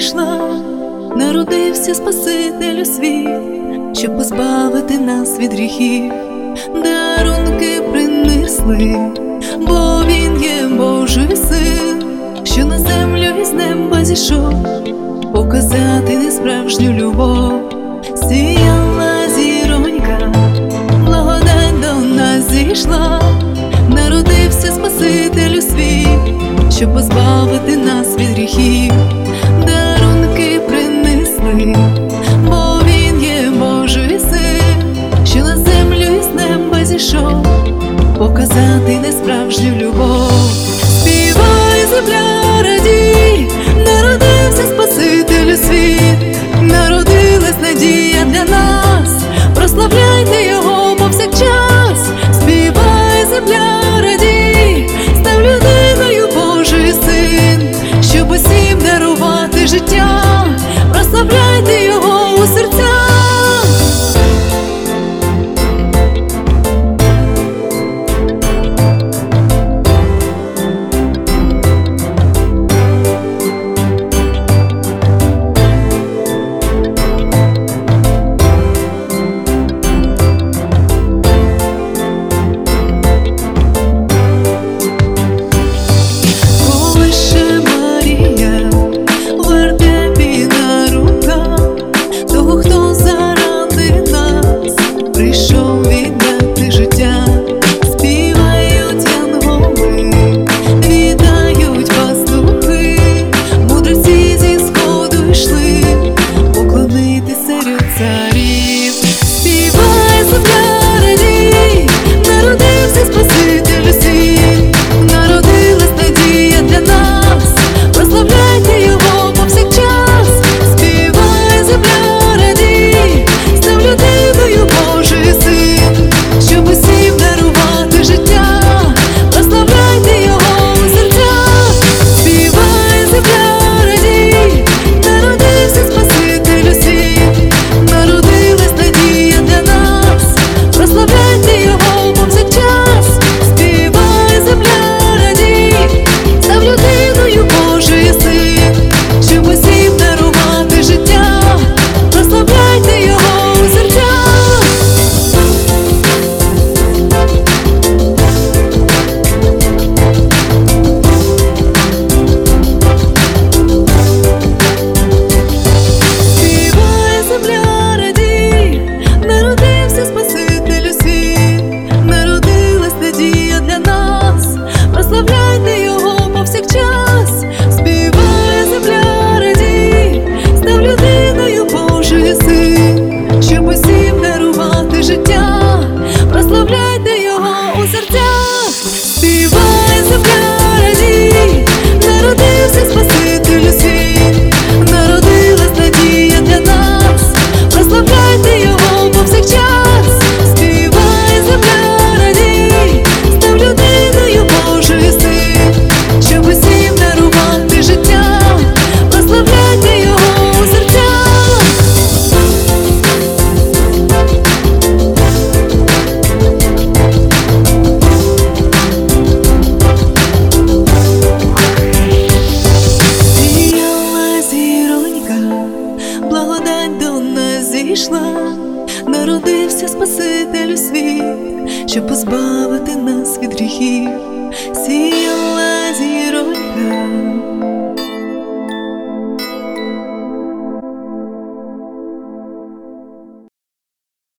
зійшла, народився Спаситель у світ, щоб позбавити нас від гріхів. Дарунки принесли, бо Він є Божий син, що на землю із неба зійшов, показати несправжню любов. Сіяла зіронька, благодать до нас зійшла, народився Спаситель у світ, щоб позбавити нас від гріхів. Дарунки принесли, бо Він є Божий син, що на землю із неба зійшов, показати несправжню любов. Співай, земля, радій, народився Спаситель у світ, народилась надія для нас, прославляйте Його повсякчас. Співай, земля, радій, став людиною Божий син, щоб усім дарувати життя, прославляйте Його у серцях. Благодать до нас зійшла, народився Спаситель у світ, щоб позбавити нас від гріхів.